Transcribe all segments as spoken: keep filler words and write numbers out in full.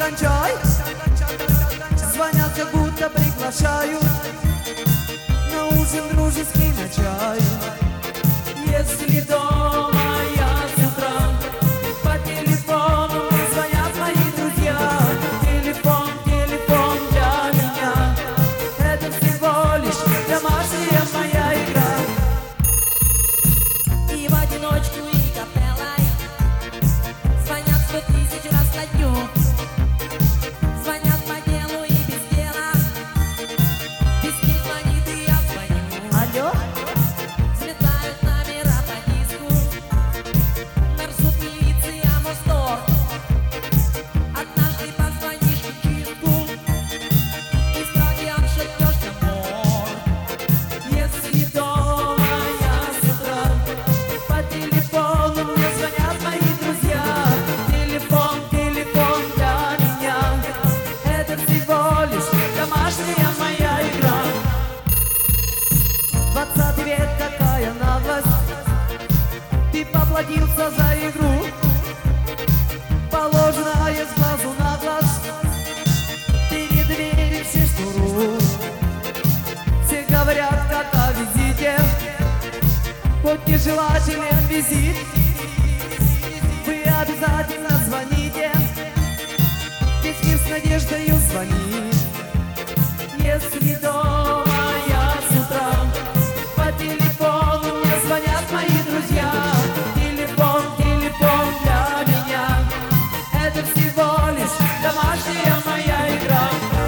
кончай. Звонят, как будто приглашают на ужин дружеский, на чай. Если дома я с утра, по телефону мне звонят мои друзья. Телефон, телефон для меня — это всего лишь домашняя моя игра. И в одиночку, и капеллой звонят сто тысяч раз на дню. Звонят по делу и без дела. Без них звонит, и я звоню. Алло? Взлетают номера по диску. Нарзут милиция, Мосдор. Однажды позвонишь в чистку и строгий отшатнешь домой. Если дома я с утра, по телефону мне звонят мои друзья. Телефон, телефон для меня — это всего лишь домашняя моя игра. Двадцатый век, какая наглость, ты поплатился за игру. Положенное с глазу на глаз, ты не доверишь шнуру. Все говорят, как о визите, хоть нежелателен визит, вы обязательно звоните, весь мир с надеждою звонит. Если дома я с утра, по телефону мне звонят мои друзья. Телефон, телефон для меня — это всего лишь домашняя моя игра.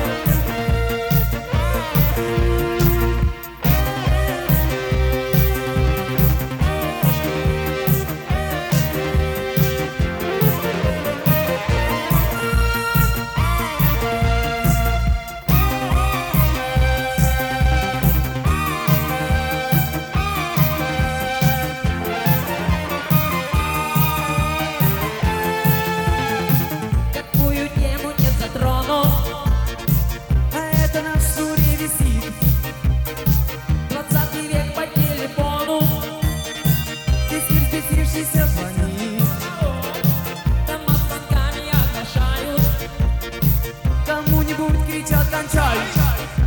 Какую тему не затрону, А это на шнуре висит. двадцатый век по телефону. Весь мир взбесившийся звонит. Дома звонками оглашают. Кому-нибудь кричат «кончай».